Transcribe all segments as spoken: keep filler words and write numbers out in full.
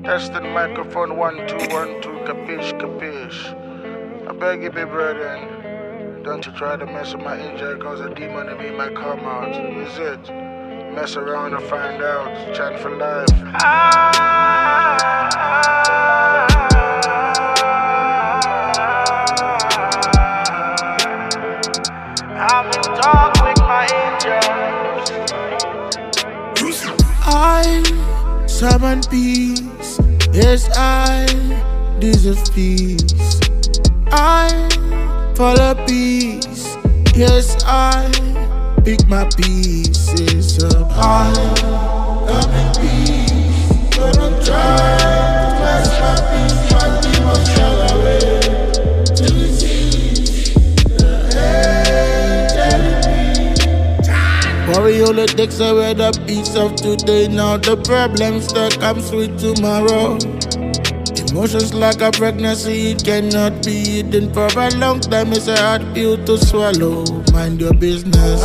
Testing microphone one two one two, capiche, capiche. I beg you, big brother, don't you try to mess with my angel, cause a demon in me might come out. Is it? Mess around and find out. Chant for life. I'm in talk with my angels. I summon peace. Yes, I deserve peace. I follow peace. Yes, I pick my pieces up. I am in peace. But I'm trying to bless my peace. My demons shall away to the sea. The angel. Worry only takes away the peace of today. Now the problems that comes with tomorrow. Emotions like a pregnancy, it cannot be hidden for a long time. It's a hard pill to swallow. Mind your business.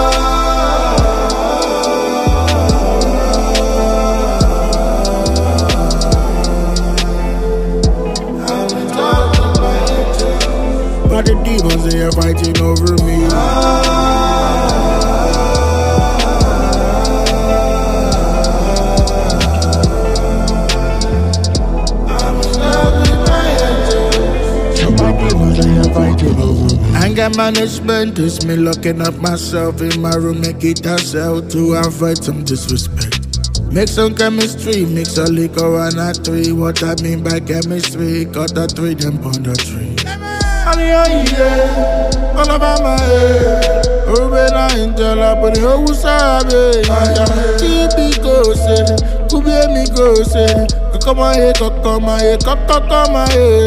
But the demons, they are fighting over me. Anger management is me locking up myself in my room, make it a cell to avoid some disrespect. Make some chemistry, mix a liquor and a three. What I mean by chemistry, cut a three, them pound a tree. And yeah, all about my head. Oh, when I angel, I put it who sabe. Keep it go, say, could be me go, say. Come on here, come on here, come on here.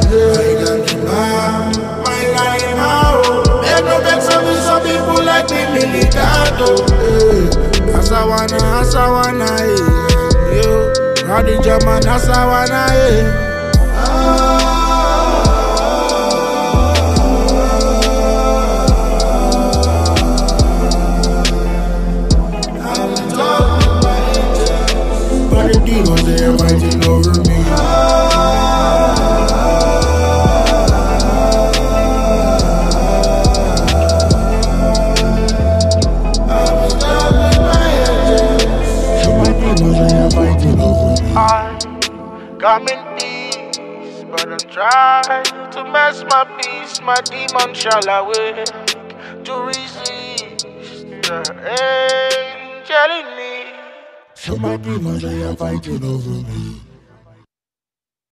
Make no vex of me, some people like me, militado. Asawana, Asawana, yo. Rowdy German, Asawana, but the demons, they are fighting over me. I come in peace, but I try to mess my peace. My demon shall awake to resist the angel in me. So my demons, they are fighting over me.